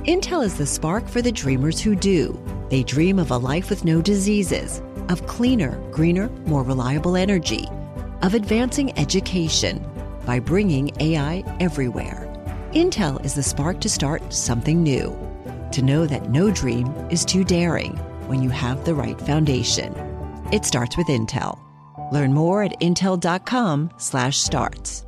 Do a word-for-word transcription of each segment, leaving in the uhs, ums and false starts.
Intel is the spark for the dreamers who do. They dream of a life with no diseases, of cleaner, greener, more reliable energy, of advancing education by bringing A I everywhere. Intel is the spark to start something new, to know that no dream is too daring when you have the right foundation. It starts with Intel. Learn more at intel.com slash starts.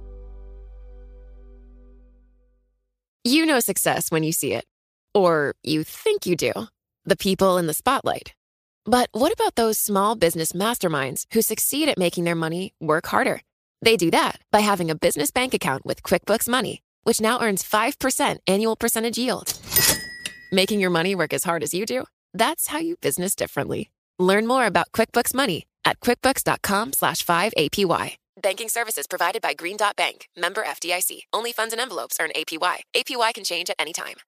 You know success when you see it. Or you think you do. The people in the spotlight. But what about those small business masterminds who succeed at making their money work harder? They do that by having a business bank account with QuickBooks Money, which now earns five percent annual percentage yield. Making your money work as hard as you do? That's how you business differently. Learn more about QuickBooks Money at quickbooks.com slash 5APY. Banking services provided by Green Dot Bank. Member F D I C. Only funds and envelopes earn A P Y. A P Y can change at any time.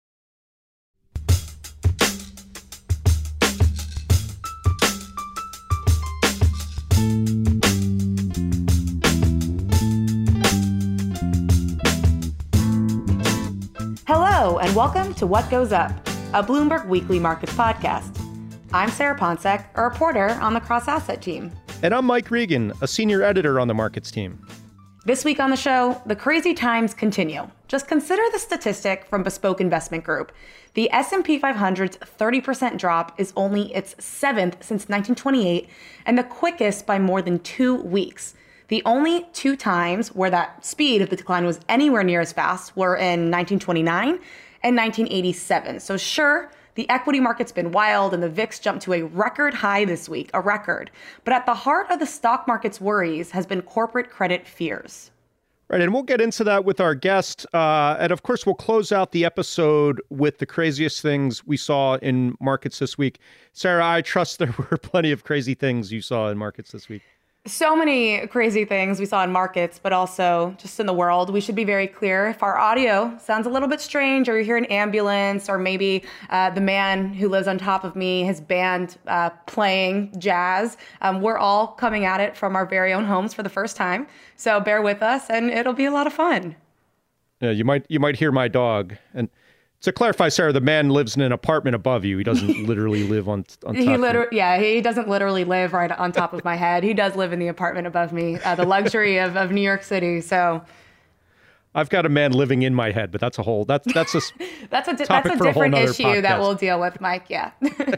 Hello, and welcome to What Goes Up, a Bloomberg Weekly Markets podcast. I'm Sarah Ponczek, a reporter on the Cross Asset team. And I'm Mike Regan, a senior editor on the markets team. This week on the show, the crazy times continue. Just consider the statistic from Bespoke Investment Group. The S and P five hundred's thirty percent drop is only its seventh since nineteen twenty-eight and the quickest by more than two weeks. The only two times where that speed of the decline was anywhere near as fast were in nineteen twenty-nine and nineteen eighty-seven. So sure, the equity market's been wild and the V I X jumped to a record high this week, a record. But at the heart of the stock market's worries has been corporate credit fears. Right, and we'll get into that with our guest. Uh, and of course, we'll close out the episode with the craziest things we saw in markets this week. Sarah, I trust there were plenty of crazy things you saw in markets this week. So many crazy things we saw in markets, but also just in the world. We should be very clear. If our audio sounds a little bit strange, or you hear an ambulance, or maybe uh, the man who lives on top of me, his band uh, playing jazz, um, we're all coming at it from our very own homes for the first time. So bear with us, and it'll be a lot of fun. Yeah, you might you might hear my dog. And to clarify, Sarah, the man lives in an apartment above you. He doesn't literally live on, on top he of liter- you. Yeah, he doesn't literally live right on top of my head. He does live in the apartment above me, uh, the luxury of, of New York City. So I've got a man living in my head, but that's a whole, that's that's a that's a, di- topic that's a for a whole different nother issue podcast. that we'll deal with, Mike. Yeah.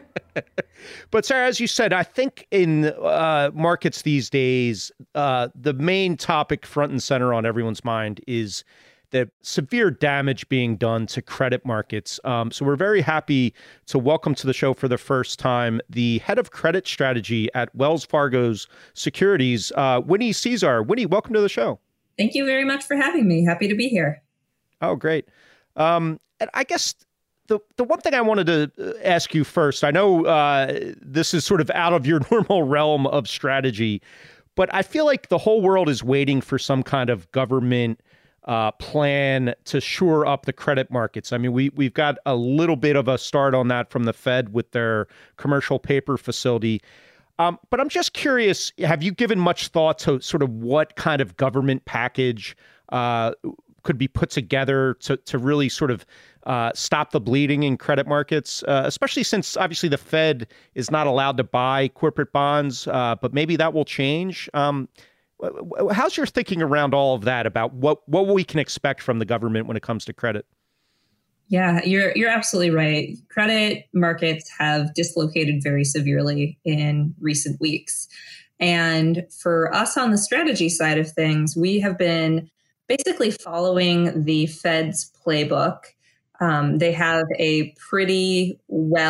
But Sarah, as you said, I think in uh, markets these days, uh, the main topic front and center on everyone's mind is the severe damage being done to credit markets. Um, so we're very happy to welcome to the show for the first time the head of credit strategy at Wells Fargo's Securities, uh, Winnie Cisar. Winnie, welcome to the show. Thank you very much for having me. Happy to be here. Oh, great. Um, and I guess the the one thing I wanted to ask you first, I know uh, this is sort of out of your normal realm of strategy, but I feel like the whole world is waiting for some kind of government Uh, plan to shore up the credit markets. I mean, we, we've got a little bit of a start on that from the Fed with their commercial paper facility. Um, but I'm just curious, have you given much thought to sort of what kind of government package uh, could be put together to, to really sort of uh, stop the bleeding in credit markets, uh, especially since obviously the Fed is not allowed to buy corporate bonds, uh, but maybe that will change. Um, How's your thinking around all of that about what, what we can expect from the government when it comes to credit? Yeah, you're you're absolutely right. Credit markets have dislocated very severely in recent weeks. And for us on the strategy side of things, we have been basically following the Fed's playbook. Um, they have a pretty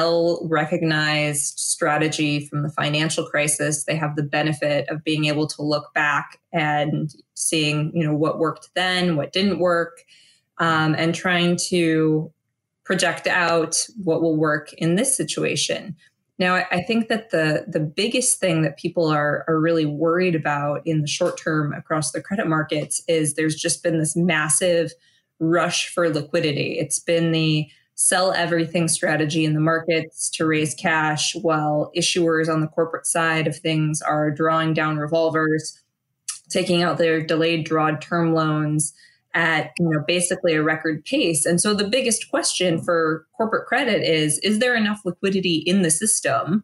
well-recognized strategy from the financial crisis. They have the benefit of being able to look back and seeing, you know, what worked then, what didn't work, um, and trying to project out what will work in this situation. Now, I, I think that the the biggest thing that people are are really worried about in the short term across the credit markets is there's just been this massive rush for liquidity. It's been the sell everything strategy in the markets to raise cash while issuers on the corporate side of things are drawing down revolvers, taking out their delayed draw term loans, at, you know, basically a record pace. And so the biggest question for corporate credit is, is there enough liquidity in the system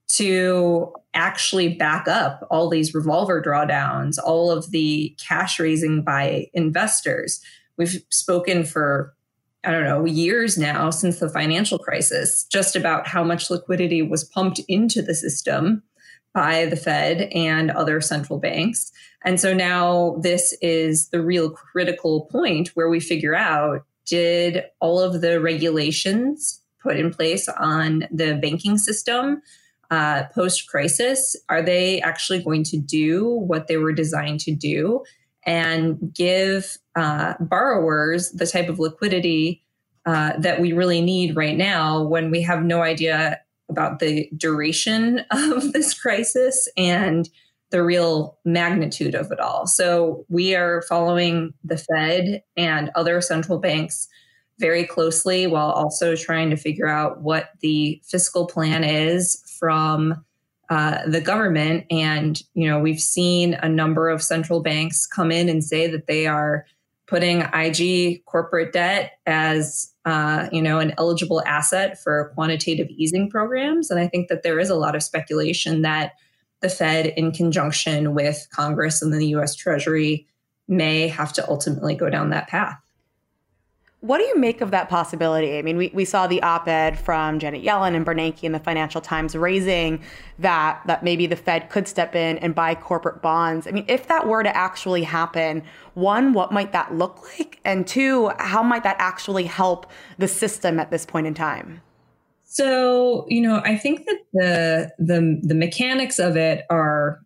to actually back up all these revolver drawdowns, all of the cash raising by investors? We've spoken for, I don't know, years now since the financial crisis, just about how much liquidity was pumped into the system by the Fed and other central banks. And so now this is the real critical point where we figure out, did all of the regulations put in place on the banking system uh, post-crisis, are they actually going to do what they were designed to do and give uh, borrowers the type of liquidity uh, that we really need right now when we have no idea about the duration of this crisis and the real magnitude of it all. So we are following the Fed and other central banks very closely while also trying to figure out what the fiscal plan is from uh, the government. And, you know, we've seen a number of central banks come in and say that they are putting I G corporate debt as, uh, you know, an eligible asset for quantitative easing programs. And I think that there is a lot of speculation that the Fed, in conjunction with Congress and the U S Treasury, may have to ultimately go down that path. What do you make of that possibility? I mean, we, we saw the op-ed from Janet Yellen and Bernanke in the Financial Times raising that that maybe the Fed could step in and buy corporate bonds. I mean, if that were to actually happen, one, what might that look like? And two, how might that actually help the system at this point in time? So, you know, I think that the the the mechanics of it are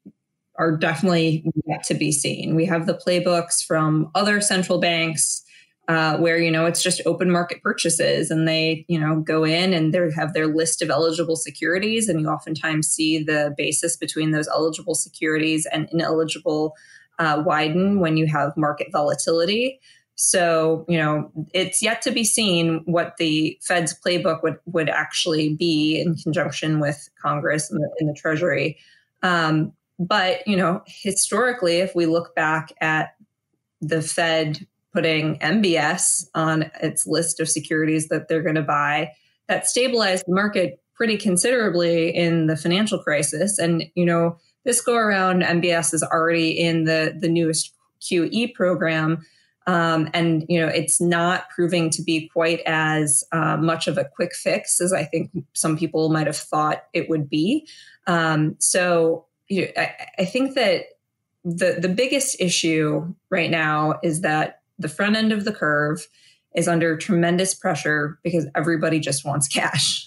are definitely yet to be seen. We have the playbooks from other central banks uh, where, you know, it's just open market purchases and they, you know, go in and they have their list of eligible securities. And you oftentimes see the basis between those eligible securities and ineligible uh, widen when you have market volatility. So, you know, it's yet to be seen what the Fed's playbook would, would actually be in conjunction with Congress and the, and the Treasury. Um, but, you know, historically, if we look back at the Fed putting M B S on its list of securities that they're going to buy, that stabilized the market pretty considerably in the financial crisis. And, you know, this go around, M B S is already in the, the newest Q E program. Um, and, you know, it's not proving to be quite as uh, much of a quick fix as I think some people might have thought it would be. Um, so you know, I, I think that the, the biggest issue right now is that the front end of the curve is under tremendous pressure because everybody just wants cash.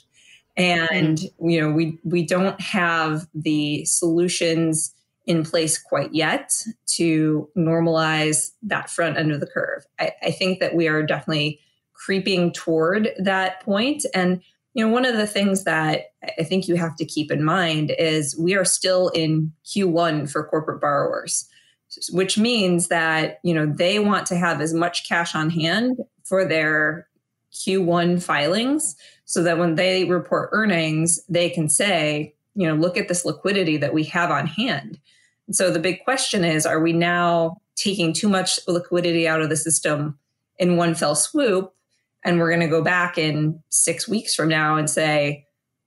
And, mm-hmm. you know, we, we don't have the solutions in place quite yet to normalize that front end of the curve. I, I think that we are definitely creeping toward that point. And, you know, one of the things that I think you have to keep in mind is we are still in Q one for corporate borrowers, which means that, you know, they want to have as much cash on hand for their Q one filings so that when they report earnings, they can say, you know, look at this liquidity that we have on hand. And so the big question is, are we now taking too much liquidity out of the system in one fell swoop? And we're going to go back in six weeks from now and say,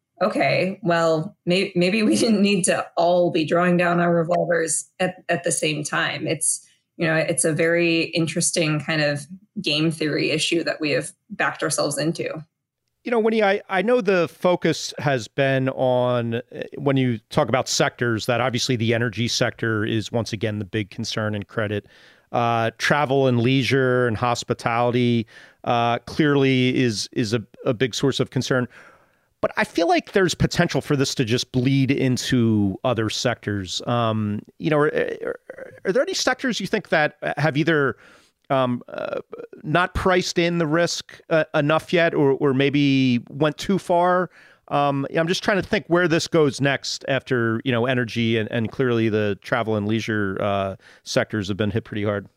okay, well, may- maybe we didn't need to all be drawing down our revolvers at, at the same time. It's, you know, it's a very interesting kind of game theory issue that we have backed ourselves into. You know, Winnie, I, I know the focus has been on, when you talk about sectors, that obviously the energy sector is once again the big concern in credit. Uh, travel and leisure and hospitality uh, clearly is is a, a big source of concern. But I feel like there's potential for this to just bleed into other sectors. Um, you know, are, are, are there any sectors you think that have either Um, uh, not priced in the risk uh, enough yet, or or maybe went too far? Um, I'm just trying to think where this goes next after, you know, energy and, and clearly the travel and leisure uh, sectors have been hit pretty hard.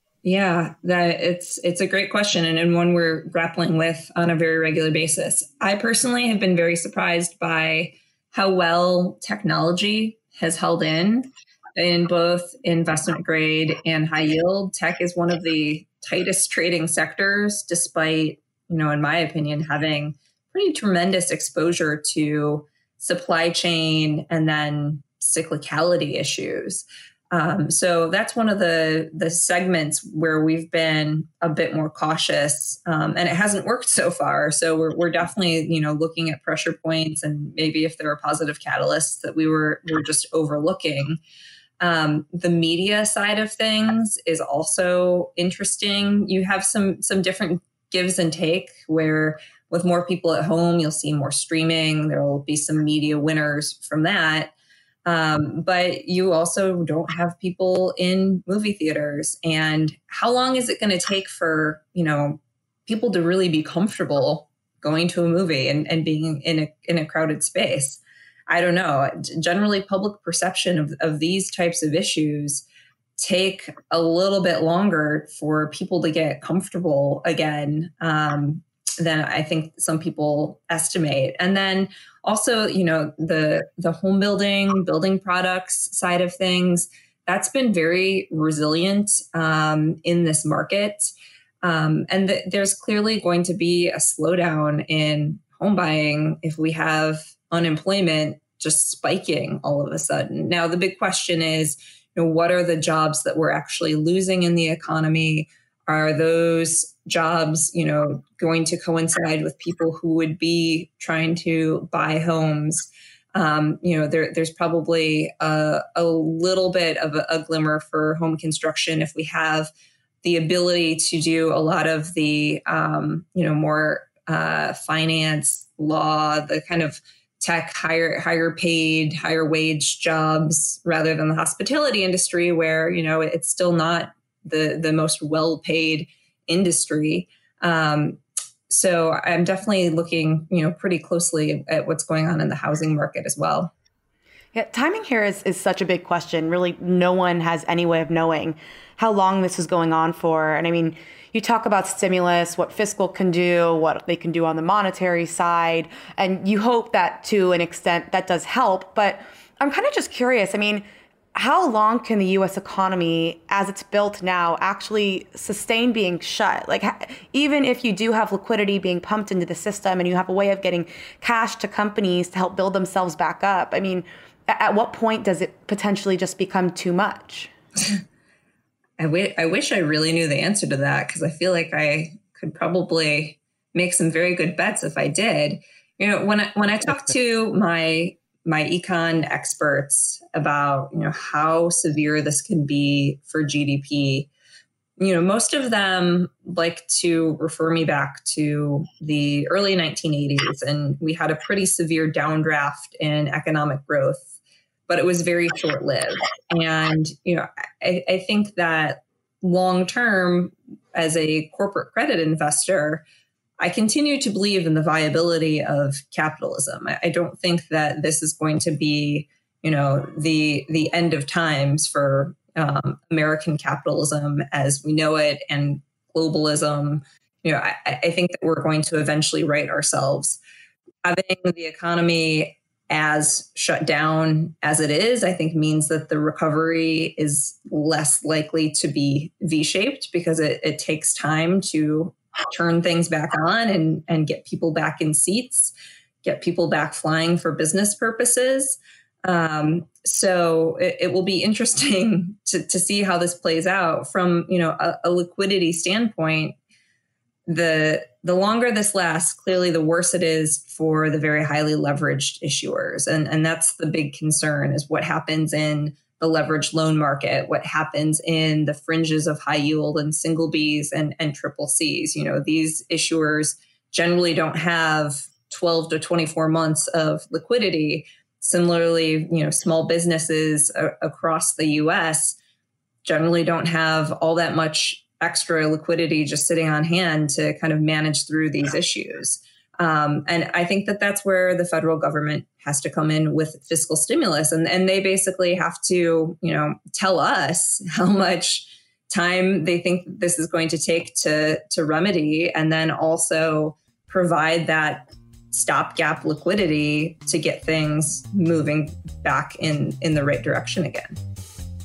Yeah, that it's it's a great question and, and one we're grappling with on a very regular basis. I personally have been very surprised by how well technology has held in. in both investment grade and high yield. Tech is one of the tightest trading sectors, despite, you know, in my opinion, having pretty tremendous exposure to supply chain and then cyclicality issues. Um, so that's one of the the segments where we've been a bit more cautious, um, and it hasn't worked so far. So we're we're definitely, you know, looking at pressure points and maybe if there are positive catalysts that we were we were just overlooking. Um, the media side of things is also interesting. You have some some different gives and take where with more people at home, you'll see more streaming. There will be some media winners from that. Um, but you also don't have people in movie theaters. And how long is it going to take for, you know, people to really be comfortable going to a movie and, and being in a in a crowded space? I don't know. Generally, public perception of, of these types of issues take a little bit longer for people to get comfortable again um, than I think some people estimate. And then also, you know, the the home building, building products side of things, that's been very resilient um, in this market. Um, and th- there's clearly going to be a slowdown in home buying if we have unemployment just spiking all of a sudden. Now, the big question is, you know, what are the jobs that we're actually losing in the economy? Are those jobs, you know, going to coincide with people who would be trying to buy homes? Um, you know, there, there's probably a, a little bit of a, a glimmer for home construction if we have the ability to do a lot of the, um, you know, more uh, finance, law, the kind of tech, higher, higher paid, higher wage jobs rather than the hospitality industry where, you know, it's still not the, the most well-paid industry. Um, so I'm definitely looking, you know, pretty closely at what's going on in the housing market as well. Yeah, timing here is, is such a big question. Really, no one has any way of knowing how long this is going on for. And I mean, you talk about stimulus, what fiscal can do, what they can do on the monetary side, and you hope that to an extent that does help. But I'm kind of just curious. I mean, how long can the U S economy, as it's built now, actually sustain being shut? Like, even if you do have liquidity being pumped into the system and you have a way of getting cash to companies to help build themselves back up, I mean, at what point does it potentially just become too much? I, w- I wish I really knew the answer to that, because I feel like I could probably make some very good bets if I did. You know, when I when I talk to my my econ experts about, you know, how severe this can be for G D P, you know, most of them like to refer me back to the early nineteen eighties, and we had a pretty severe downdraft in economic growth, but it was very short-lived. And, you know, I, I think that long-term, as a corporate credit investor, I continue to believe in the viability of capitalism. I, I don't think that this is going to be, you know, the the end of times for um, American capitalism as we know it and globalism. You know, I, I think that we're going to eventually right ourselves. Having the economy as shut down as it is, I think means that the recovery is less likely to be V-shaped because it, it takes time to turn things back on and, and get people back in seats, get people back flying for business purposes. Um, so it, it will be interesting to, to see how this plays out from, you know, a, a liquidity standpoint. The the longer this lasts, clearly the worse it is for the very highly leveraged issuers. And, and that's the big concern, is what happens in the leveraged loan market, what happens in the fringes of high yield and single Bs and, and triple Cs. You know, these issuers generally don't have twelve to twenty-four months of liquidity. Similarly, you know, small businesses a- across the U S generally don't have all that much extra liquidity just sitting on hand to kind of manage through these issues. Um, and I think that that's where the federal government has to come in with fiscal stimulus. And, and they basically have to, you know, tell us how much time they think this is going to take to, to remedy, and then also provide that stopgap liquidity to get things moving back in, in the right direction again.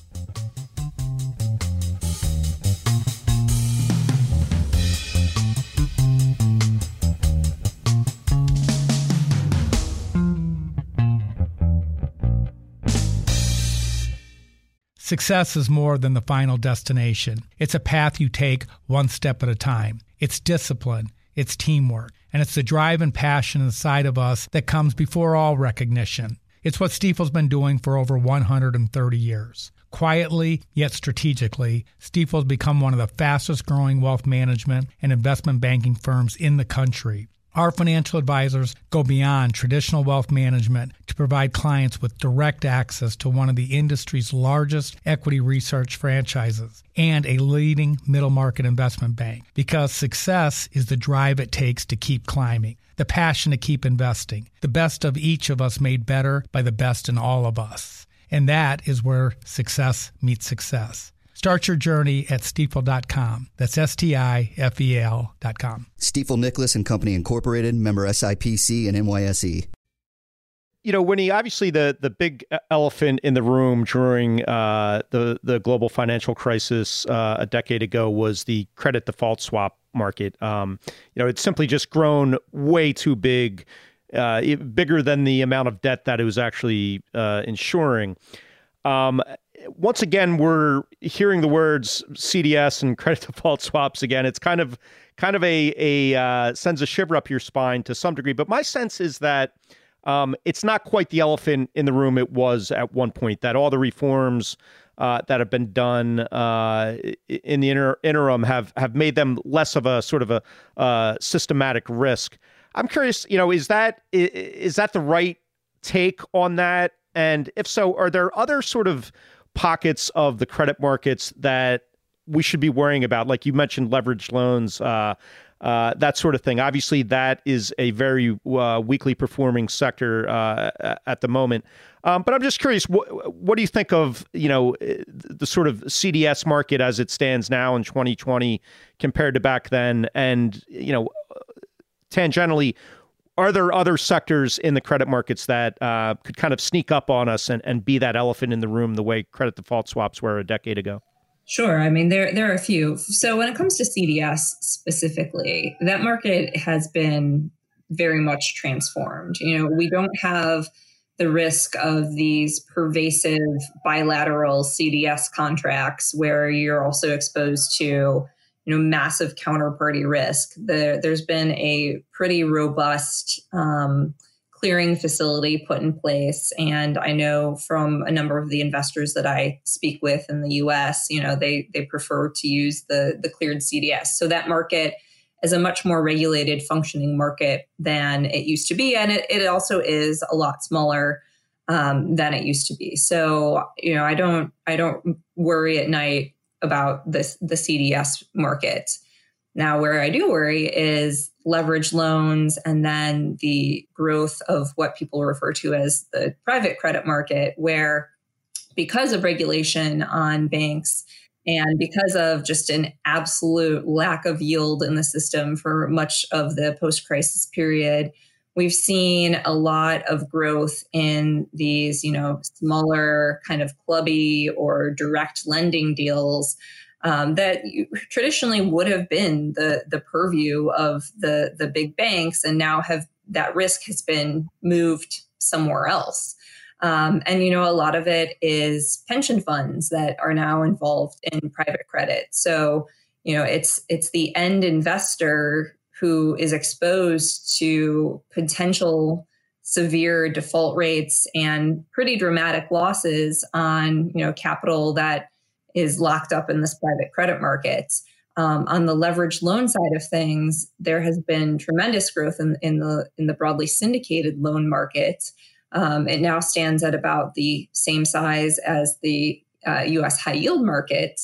Success is more than the final destination. It's a path you take one step at a time. It's discipline, it's teamwork, and it's the drive and passion inside of us that comes before all recognition. It's what Stifel's been doing for over one hundred thirty years. Quietly, yet strategically, Stifel's become one of the fastest growing wealth management and investment banking firms in the country. Our financial advisors go beyond traditional wealth management to provide clients with direct access to one of the industry's largest equity research franchises and a leading middle market investment bank, because success is the drive it takes to keep climbing, the passion to keep investing, the best of each of us made better by the best in all of us. And that is where success meets success. Start your journey at stifel dot com. That's S T I F E L dot com. Stifel Nicolaus and Company Incorporated, member S I P C and N Y S E. You know, Winnie, obviously the the big elephant in the room during uh, the, the global financial crisis uh, a decade ago was the credit default swap market. Um, you know, it's simply just grown way too big, uh, bigger than the amount of debt that it was actually uh, insuring. Um, once again, we're hearing the words C D S and credit default swaps again. It's kind of kind of a, a uh, sends a shiver up your spine to some degree. But my sense is that um, it's not quite the elephant in the room it was at one point, that all the reforms uh, that have been done uh, in the inter- interim have, have made them less of a sort of a uh, systematic risk. I'm curious, you know, is that is that the right take on that? And if so, are there other sort of pockets of the credit markets that we should be worrying about? Like you mentioned, leveraged loans, uh, uh, that sort of thing. Obviously, that is a very uh, weakly performing sector uh, at the moment. Um, but I'm just curious, what, what do you think of, you know, the sort of C D S market as it stands now in twenty twenty compared to back then? And, you know, tangentially, are there other sectors in the credit markets that uh, could kind of sneak up on us and, and be that elephant in the room the way credit default swaps were a decade ago? Sure. I mean, there there are a few. So when it comes to C D S specifically, that market has been very much transformed. You know, we don't have the risk of these pervasive bilateral C D S contracts where you're also exposed to, you know, massive counterparty risk. The, there's been a pretty robust um, clearing facility put in place. And I know from a number of the investors that I speak with in the U S, you know, they they prefer to use the, the cleared C D S. So that market is a much more regulated functioning market than it used to be. And it, it also is a lot smaller um, than it used to be. So, you know, I don't I don't worry at night about this the C D S market. Now, where I do worry is leverage loans and then the growth of what people refer to as the private credit market, where because of regulation on banks and because of just an absolute lack of yield in the system for much of the post-crisis period, we've seen a lot of growth in these, you know, smaller kind of clubby or direct lending deals um, that you, traditionally would have been the the purview of the the big banks, and now have that risk has been moved somewhere else. Um, and, you know, a lot of it is pension funds that are now involved in private credit. So, you know, it's it's the end investor who is exposed to potential severe default rates and pretty dramatic losses on, you know, capital that is locked up in this private credit market. Um, on the leveraged loan side of things, there has been tremendous growth in, in the in the broadly syndicated loan market. Um, it now stands at about the same size as the uh, U S high yield market.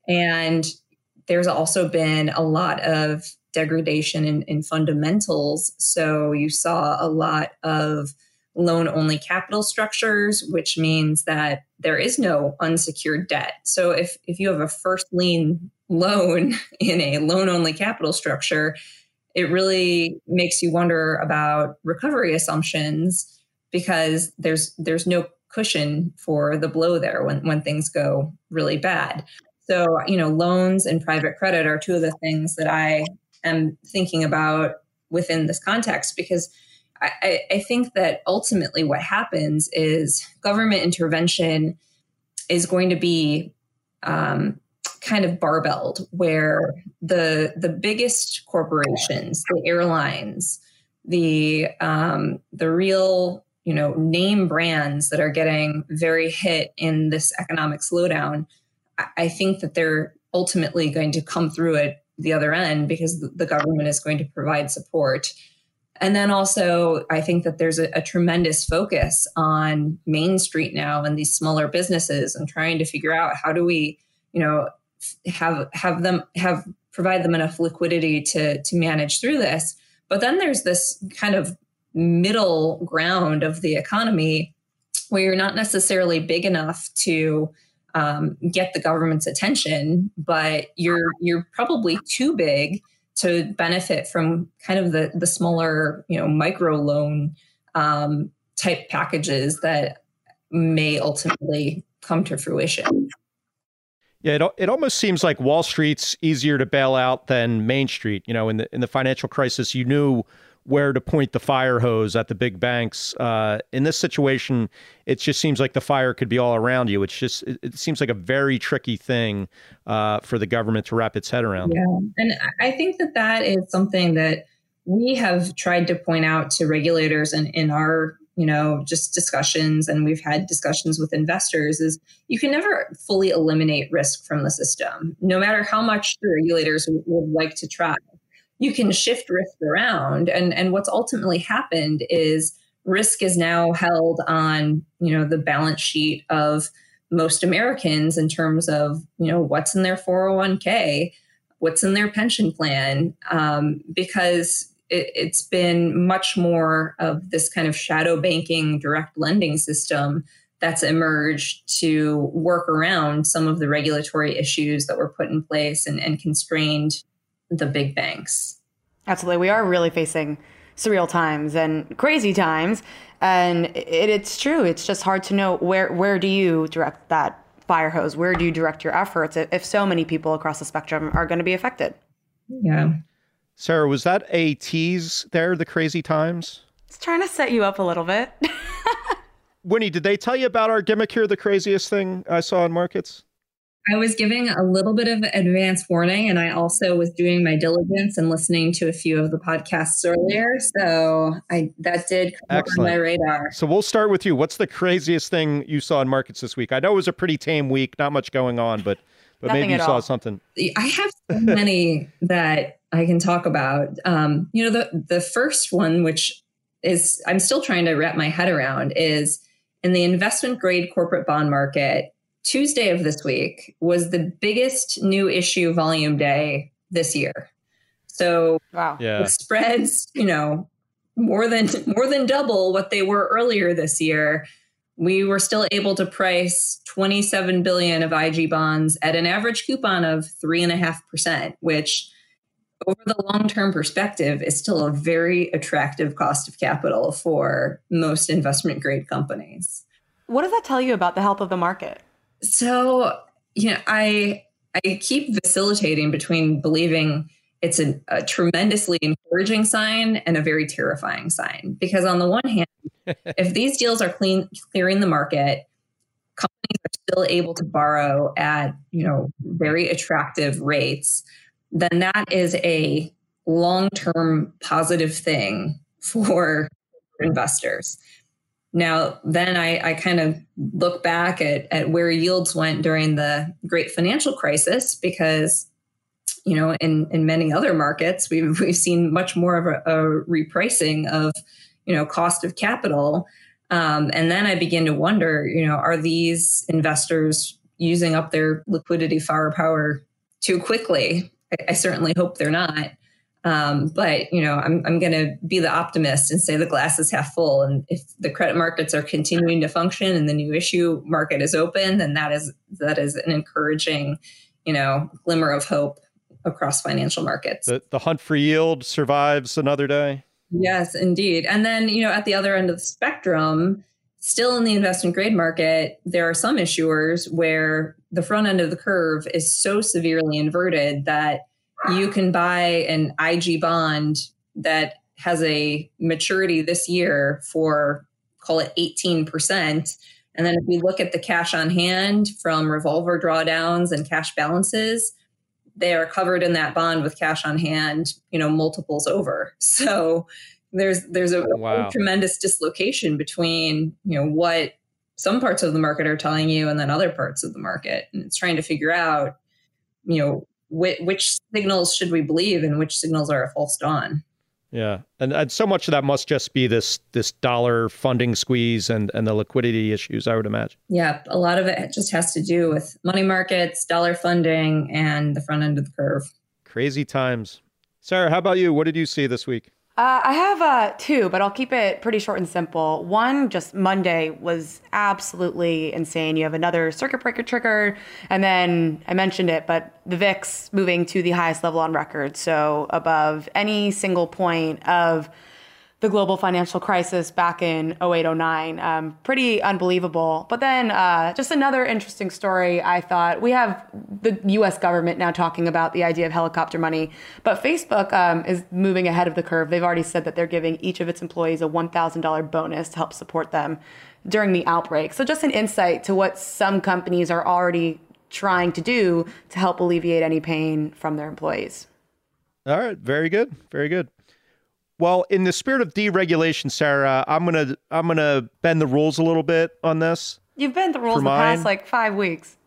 And there's also been a lot of degradation in, in fundamentals. So you saw a lot of loan-only capital structures, which means that there is no unsecured debt. So if, if you have a first lien loan in a loan-only capital structure, it really makes you wonder about recovery assumptions, because there's there's no cushion for the blow there when, when things go really bad. So, you know, loans and private credit are two of the things that I am thinking about within this context, because I, I think that ultimately what happens is government intervention is going to be um, kind of barbelled, where the the biggest corporations, the airlines, the um, the real you know name brands that are getting very hit in this economic slowdown, I, I think that they're ultimately going to come through it the other end because the government is going to provide support. And then also, I think that there's a, a tremendous focus on Main Street now and these smaller businesses and trying to figure out how do we, you know, have have them have provide them enough liquidity to to manage through this. But then there's this kind of middle ground of the economy where you're not necessarily big enough to um, get the government's attention, but you're you're probably too big to benefit from kind of the the smaller, you know, micro loan um, type packages that may ultimately come to fruition. Yeah, it it almost seems like Wall Street's easier to bail out than Main Street. You know, in the in the financial crisis, you knew where to point the fire hose at the big banks. Uh, in this situation, it just seems like the fire could be all around you. It's just, it, it seems like a very tricky thing uh, for the government to wrap its head around. Yeah, and I think that that is something that we have tried to point out to regulators and in our, you know, just discussions, and we've had discussions with investors, is you can never fully eliminate risk from the system, no matter how much the regulators would like to try. You can shift risk around. And, and what's ultimately happened is risk is now held on, you know, the balance sheet of most Americans in terms of, you know, what's in their four oh one k, what's in their pension plan, um, because it, it's been much more of this kind of shadow banking, direct lending system that's emerged to work around some of the regulatory issues that were put in place and, and constrained the big banks. Absolutely. We are really facing surreal times and crazy times. And it, it's true. It's just hard to know where, where do you direct that fire hose? Where do you direct your efforts if so many people across the spectrum are going to be affected? Yeah. Sarah, was that a tease there, the crazy times? It's trying to set you up a little bit. Winnie, did they tell you about our gimmick here, the craziest thing I saw in markets? I was giving a little bit of advance warning, and I also was doing my diligence and listening to a few of the podcasts earlier. So I that did come on my radar. So we'll start with you. What's the craziest thing you saw in markets this week? I know it was a pretty tame week, not much going on, but but maybe you saw all. something. I have so many that I can talk about. Um, you know, the the first one, which is I'm still trying to wrap my head around, is in the investment grade corporate bond market. Tuesday of this week was the biggest new issue volume day this year. So wow. yeah. The spreads, you know, more than more than double what they were earlier this year. We were still able to price twenty-seven billion of I G bonds at an average coupon of three and a half percent, which over the long-term perspective is still a very attractive cost of capital for most investment grade companies. What does that tell you about the health of the market? So, you know, I I keep vacillating between believing it's a, a tremendously encouraging sign and a very terrifying sign. Because on the one hand, if these deals are clean, clearing the market, companies are still able to borrow at, you know, very attractive rates, then that is a long-term positive thing for investors. Now, then I, I kind of look back at, at where yields went during the great financial crisis, because, you know, in, in many other markets, we've, we've seen much more of a, a repricing of, you know, cost of capital. Um, and then I begin to wonder, you know, are these investors using up their liquidity firepower too quickly? I, I certainly hope they're not. Um, but, you know, I'm, I'm going to be the optimist and say the glass is half full. And if the credit markets are continuing to function and the new issue market is open, then that is that is an encouraging, you know, glimmer of hope across financial markets. The, the hunt for yield survives another day. Yes, indeed. And then, you know, at the other end of the spectrum, still in the investment grade market, there are some issuers where the front end of the curve is so severely inverted that you can buy an I G bond that has a maturity this year for, call it eighteen percent, And then if you look at the cash on hand from revolver drawdowns and cash balances, they are covered in that bond with cash on hand, you know, multiples over. So there's there's a, wow. a tremendous dislocation between, you know, what some parts of the market are telling you and then other parts of the market. And it's trying to figure out, you know, which, which signals should we believe and which signals are a false dawn. Yeah. And, and so much of that must just be this this dollar funding squeeze and, and the liquidity issues, I would imagine. Yeah. A lot of it just has to do with money markets, dollar funding, and the front end of the curve. Crazy times. Sarah, how about you? What did you see this week? Uh, I have uh, two, but I'll keep it pretty short and simple. One, just Monday was absolutely insane. You have another circuit breaker triggered, and then I mentioned it, but the V I X moving to the highest level on record, so above any single point of the global financial crisis back in oh eight, oh nine. Um, pretty unbelievable. But then uh, just another interesting story, I thought. We have the U S government now talking about the idea of helicopter money, but Facebook um, is moving ahead of the curve. They've already said that they're giving each of its employees a one thousand dollars bonus to help support them during the outbreak. So just an insight to what some companies are already trying to do to help alleviate any pain from their employees. All right. Very good. Very good. Well, in the spirit of deregulation, Sarah, I'm gonna I'm gonna bend the rules a little bit on this. You've bent the rules in the past like five weeks.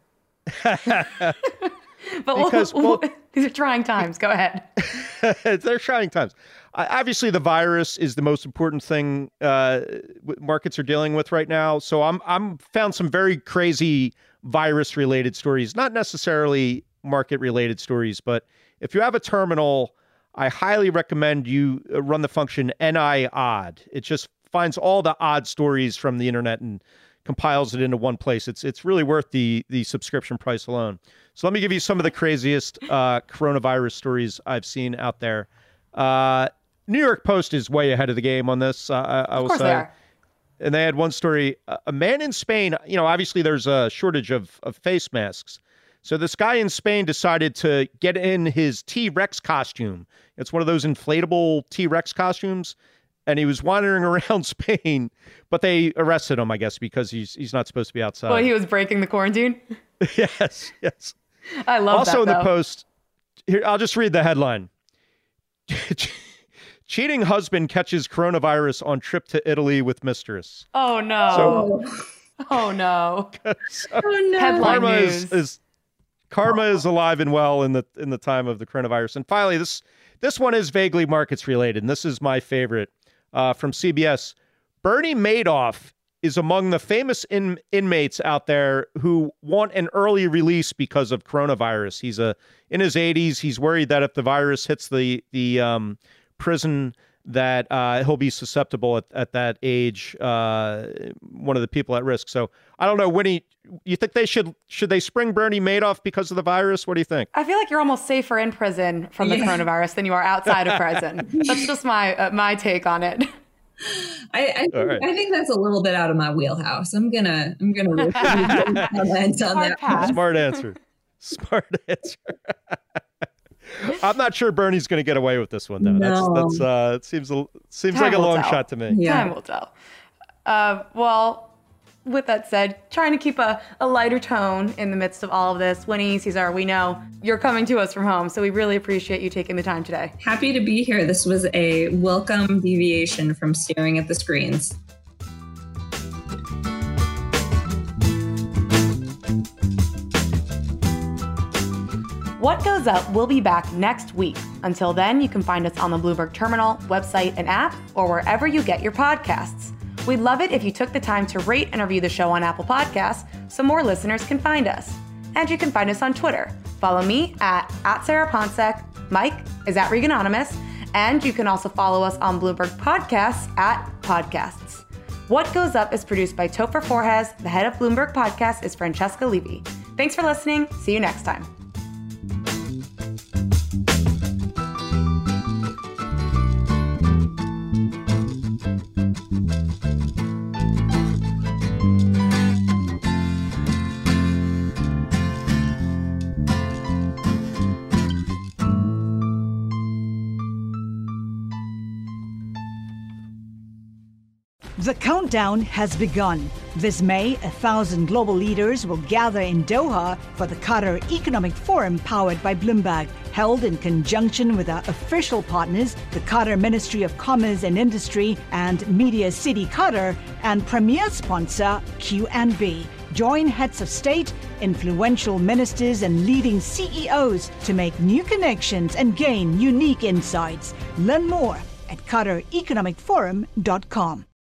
But because, we'll, well, these are trying times. Go ahead. They're trying times. Uh, obviously, the virus is the most important thing uh, markets are dealing with right now. So I'm I'm found some very crazy virus-related stories, not necessarily market-related stories, but if you have a terminal, I highly recommend you run the function N I odd. It just finds all the odd stories from the internet and compiles it into one place. It's it's really worth the the subscription price alone. So let me give you some of the craziest uh, coronavirus stories I've seen out there. Uh, New York Post is way ahead of the game on this. Uh, I, I will of course say. They are. And they had one story. A man in Spain. You know, obviously there's a shortage of of face masks. So this guy in Spain decided to get in his T-Rex costume. It's one of those inflatable T-Rex costumes. And he was wandering around Spain, but they arrested him, I guess, because he's he's not supposed to be outside. Well, he was breaking the quarantine. Yes, yes. I love also that, in the though. Post, here, I'll just read the headline. Cheating husband catches coronavirus on trip to Italy with mistress. Oh, no. So, oh, no. so Oh, no. Headline karma news. is, is karma is alive and well in the in the time of the coronavirus. And finally, this this one is vaguely markets related, and this is my favorite uh, from C B S. Bernie Madoff is among the famous in, inmates out there who want an early release because of coronavirus. He's a in his eighties. He's worried that if the virus hits the the um, prison, that uh, he'll be susceptible at, at that age, uh, one of the people at risk. So I don't know, Winnie, you think they should, should they spring Bernie Madoff because of the virus? What do you think? I feel like you're almost safer in prison from the Yeah. coronavirus than you are outside of prison. That's just my uh, my take on it. I I think, right. I think that's a little bit out of my wheelhouse. I'm gonna I'm gonna really comment on Hard that. pass. Smart answer. Smart answer. I'm not sure Bernie's going to get away with this one, though. No. That's that's uh, it seems a, seems Time like a will long tell. shot to me. Yeah. Time will tell. Uh, well, with that said, trying to keep a, a lighter tone in the midst of all of this. Winnie, Cesar, we know you're coming to us from home, so we really appreciate you taking the time today. Happy to be here. This was a welcome deviation from staring at the screens. What Goes Up will be back next week. Until then, you can find us on the Bloomberg Terminal, website, and app, or wherever you get your podcasts. We'd love it if you took the time to rate and review the show on Apple Podcasts so more listeners can find us. And you can find us on Twitter. Follow me at, at Sarah Ponsek. Mike is at Reganonymous. And you can also follow us on Bloomberg Podcasts at Podcasts. What Goes Up is produced by Topher Forhaz. The head of Bloomberg Podcasts is Francesca Levy. Thanks for listening. See you next time. The countdown has begun. This May, a thousand global leaders will gather in Doha for the Qatar Economic Forum powered by Bloomberg, held in conjunction with our official partners, the Qatar Ministry of Commerce and Industry and Media City Qatar, and premier sponsor Q N B. Join heads of state, influential ministers, and leading C E Os to make new connections and gain unique insights. Learn more at qatar economic forum dot com.